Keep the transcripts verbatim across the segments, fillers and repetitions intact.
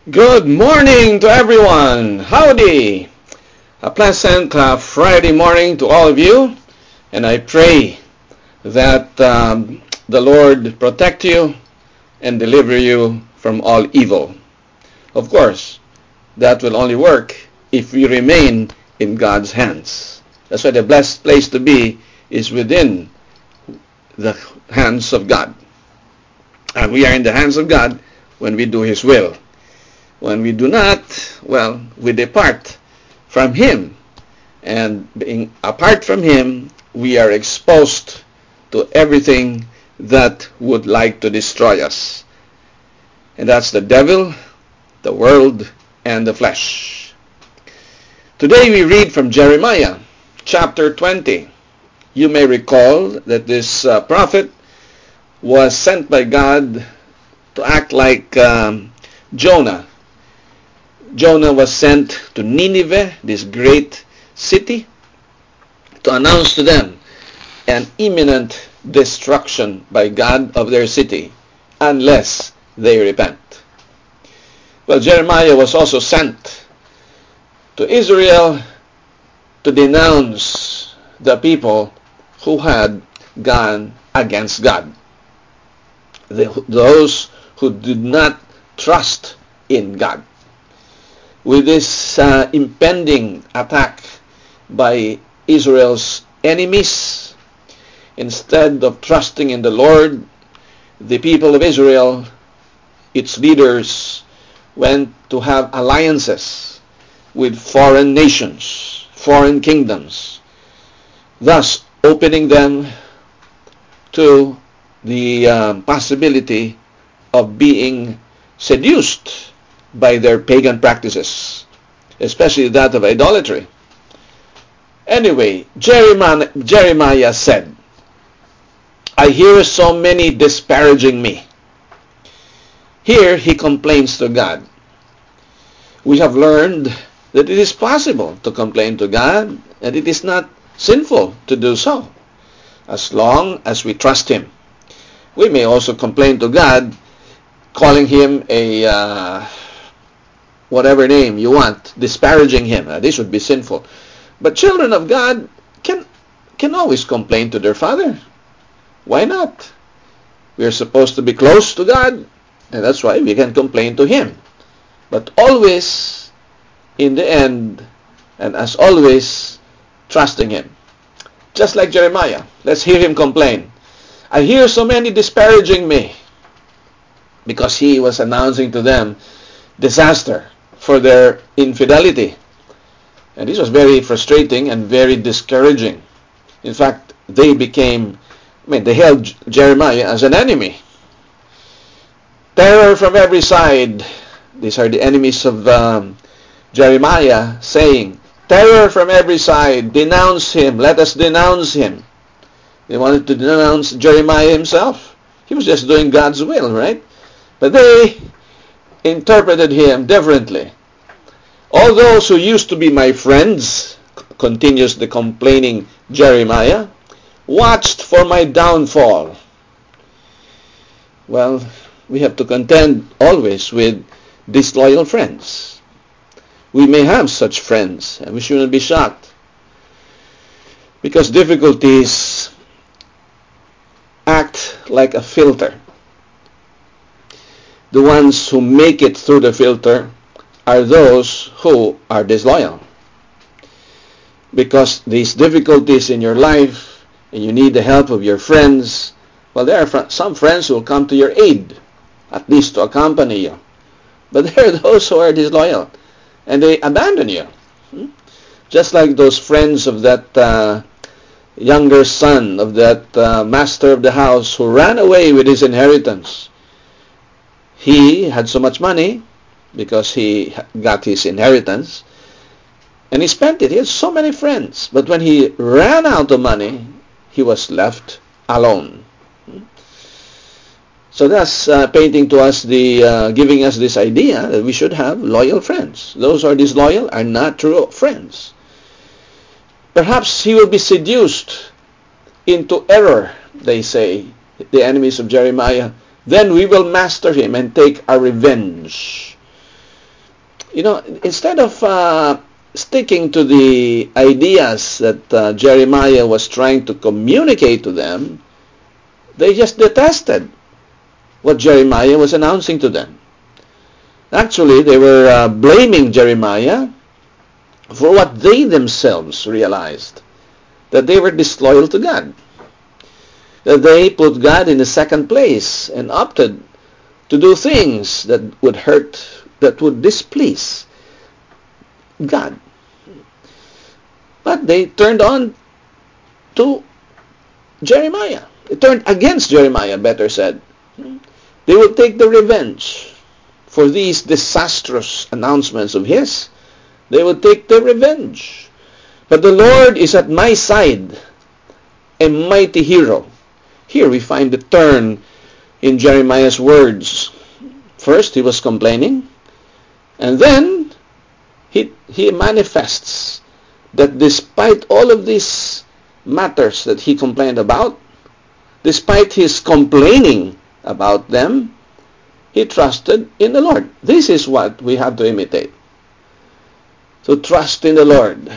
Good morning to everyone. Howdy. A pleasant uh, Friday morning to all of you. And I pray that um, the Lord protect you and deliver you from all evil. Of course, that will only work if we remain in God's hands. That's why the best place to be is within the hands of God. And we are in the hands of God when we do His will. When we do not, well, we depart from Him. And being apart from Him, we are exposed to everything that would like to destroy us. And that's the devil, the world, and the flesh. Today we read from Jeremiah chapter twenty. You may recall that this uh, prophet was sent by God to act like um, Jonah. Jonah was sent to Nineveh, this great city, to announce to them an imminent destruction by God of their city unless they repent. Well, Jeremiah was also sent to Israel to denounce the people who had gone against God, those who did not trust in God. With this uh, impending attack by Israel's enemies, instead of trusting in the Lord, the people of Israel, its leaders, went to have alliances with foreign nations, foreign kingdoms, thus opening them to the um, possibility of being seduced by their pagan practices, especially that of idolatry. Anyway, Jeremiah, Jeremiah said, I hear so many disparaging me. Here he complains to God. We have learned that it is possible to complain to God, and it is not sinful to do so, as long as we trust Him. We may also complain to God, calling Him a uh, whatever name you want, disparaging Him. Uh, this would be sinful. But children of God can can always complain to their Father. Why not? We are supposed to be close to God, and that's why we can complain to Him. But always, in the end, and as always, trusting Him. Just like Jeremiah. Let's hear him complain. I hear so many disparaging me, because he was announcing to them disaster for their infidelity. And this was very frustrating and very discouraging. In fact, they became, I mean, they held Jeremiah as an enemy. Terror from every side. These are the enemies of um, Jeremiah saying, terror from every side. Denounce him. Let us denounce him. They wanted to denounce Jeremiah himself. He was just doing God's will, right? But they interpreted him differently. All those who used to be my friends, continues the complaining Jeremiah, watched for my downfall. Well, we have to contend always with disloyal friends. We may have such friends, and we shouldn't be shocked, because difficulties act like a filter. The ones who make it through the filter are those who are disloyal. Because these difficulties in your life, and you need the help of your friends, well, there are some friends who will come to your aid, at least to accompany you. But there are those who are disloyal, and they abandon you. Just like those friends of that uh, younger son of that uh, master of the house who ran away with his inheritance. He had so much money because he got his inheritance, and he spent it. He had so many friends, but when he ran out of money, he was left alone. So that's uh, painting to us the, uh, giving us this idea that we should have loyal friends. Those who are disloyal are not true friends. Perhaps he will be seduced into error, they say, the enemies of Jeremiah. Then we will master him and take our revenge. You know, instead of uh, sticking to the ideas that uh, Jeremiah was trying to communicate to them, they just detested what Jeremiah was announcing to them. Actually, they were uh, blaming Jeremiah for what they themselves realized, that they were disloyal to God, that they put God in the second place and opted to do things that would hurt, that would displease God. But they turned on to Jeremiah. They turned against Jeremiah, better said. They would take the revenge for these disastrous announcements of his. They would take the revenge. But the Lord is at my side, a mighty hero. Here we find the turn in Jeremiah's words. First, he was complaining, and then he, he manifests that despite all of these matters that he complained about, despite his complaining about them, he trusted in the Lord. This is what we have to imitate. To trust in the Lord.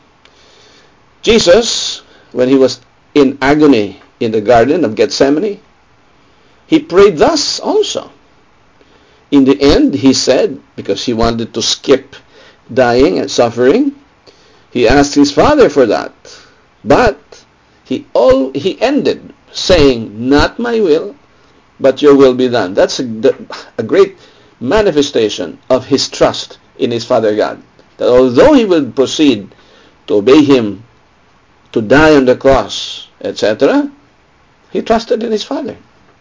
Jesus, when he was in agony in the Garden of Gethsemane, he prayed thus also. In the end, he said, because he wanted to skip dying and suffering, he asked his Father for that. But he all he ended saying, not my will, but your will be done. That's a, a great manifestation of his trust in his Father God. That although he will proceed to obey him, to die on the cross, et cetera, he trusted in his Father.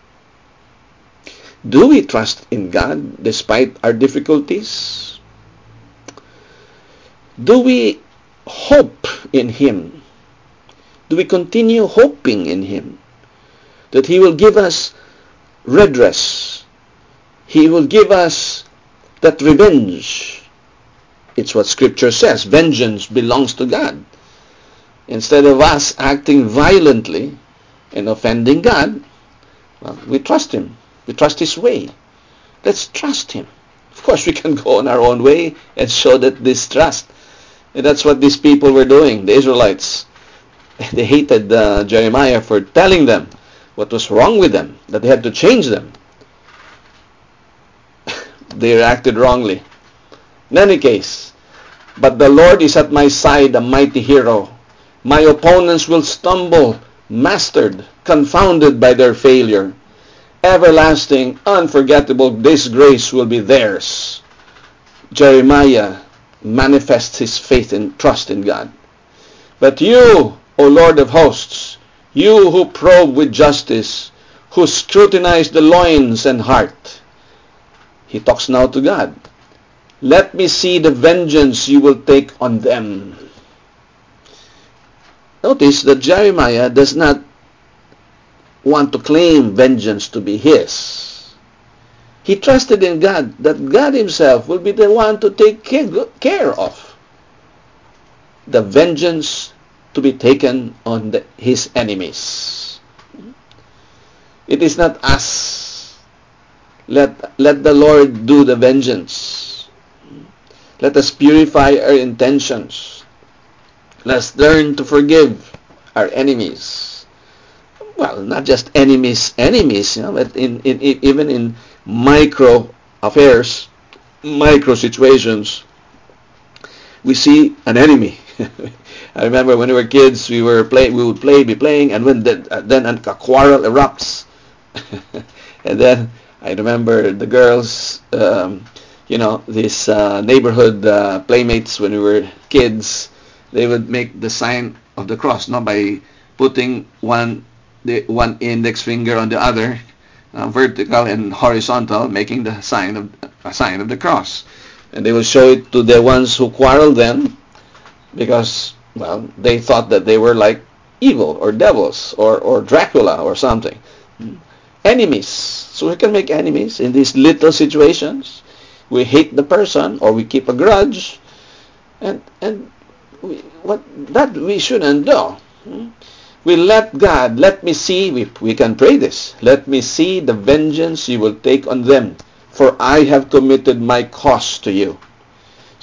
Do we trust in God despite our difficulties? Do we hope in him? Do we continue hoping in him that he will give us redress? He will give us that revenge. It's what Scripture says. Vengeance belongs to God. Instead of us acting violently and offending God, well, we trust him. We trust his way. Let's trust him. Of course, we can go on our own way and show that distrust. And that's what these people were doing, the Israelites. They hated uh, Jeremiah for telling them what was wrong with them, that they had to change them. They reacted wrongly. In any case, but the Lord is at my side, a mighty hero. My opponents will stumble, mastered, confounded by their failure. Everlasting, unforgettable disgrace will be theirs. Jeremiah manifests his faith and trust in God. But you, O Lord of hosts, you who probe with justice, who scrutinize the loins and heart. He talks now to God. Let me see the vengeance you will take on them. Notice that Jeremiah does not want to claim vengeance to be his. He trusted in God, that God himself will be the one to take care of the vengeance to be taken on the, his enemies. It is not us. Let, let the Lord do the vengeance. Let us purify our intentions. Let's learn to forgive our enemies. Well, not just enemies, enemies, you know, but in, in, in even in micro affairs, micro situations, we see an enemy. I remember when we were kids, we were play, we would play, be playing, and when the, uh, then a quarrel erupts, and then I remember the girls, um, you know, these uh, neighborhood uh, playmates when we were kids, they would make the sign of the cross, not by putting one the one index finger on the other, uh, vertical and horizontal, making the sign of a sign of the cross, and they will show it to the ones who quarreled then, because well they thought that they were like evil or devils or or Dracula or something, enemies. So we can make enemies in these little situations. We hate the person or we keep a grudge, and and we, what that we shouldn't do. We let God, let me see, we, we can pray this, let me see the vengeance you will take on them, for I have committed my cause to you.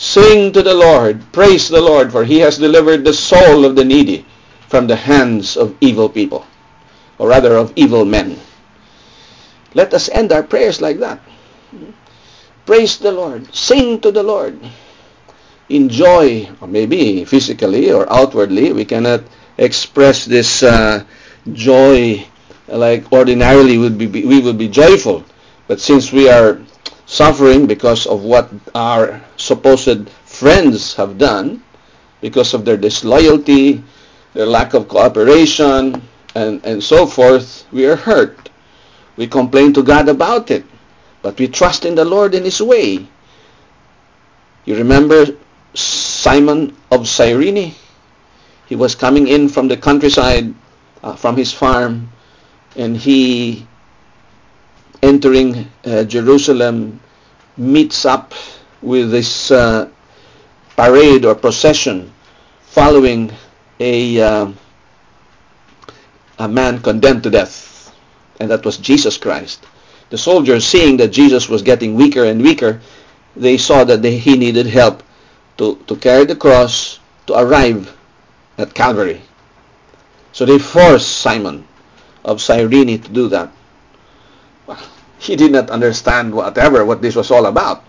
Sing to the Lord, praise the Lord, for he has delivered the soul of the needy from the hands of evil people, or rather of evil men. Let us end our prayers like that. Praise the Lord, sing to the Lord. Enjoy, or maybe physically or outwardly, we cannot express this uh, joy like ordinarily would be, we would be joyful. But since we are suffering because of what our supposed friends have done, because of their disloyalty, their lack of cooperation, and, and so forth, we are hurt. We complain to God about it, but we trust in the Lord in his way. You remember Simon of Cyrene? He was coming in from the countryside, uh, from his farm, and he, entering uh, Jerusalem, meets up with this uh, parade or procession following a uh, a man condemned to death, and that was Jesus Christ. The soldiers, seeing that Jesus was getting weaker and weaker, they saw that they, he needed help to, to carry the cross to arrive at Calvary. So they forced Simon of Cyrene to do that. Well, he did not understand whatever what this was all about.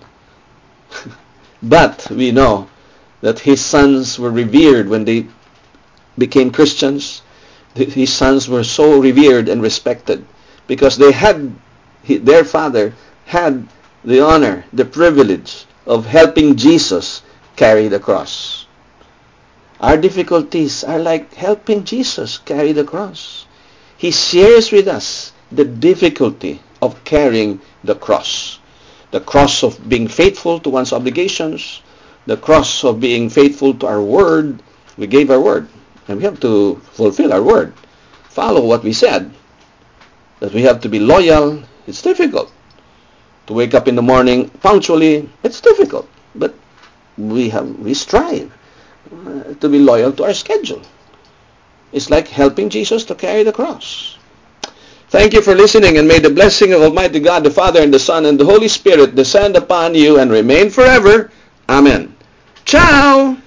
But we know that his sons were revered when they became Christians. His sons were so revered and respected because they had, their father had the honor, the privilege of helping Jesus carry the cross. Our difficulties are like helping Jesus carry the cross. He shares with us the difficulty of carrying the cross. The cross of being faithful to one's obligations, the cross of being faithful to our word. We gave our word, and we have to fulfill our word. Follow what we said. That we have to be loyal. It's difficult. To wake up in the morning punctually, it's difficult. But we have we strive uh, to be loyal to our schedule. It's like helping Jesus to carry the cross. Thank you for listening, and may the blessing of Almighty God, the Father, and the Son, and the Holy Spirit descend upon you and remain forever. Amen. Ciao!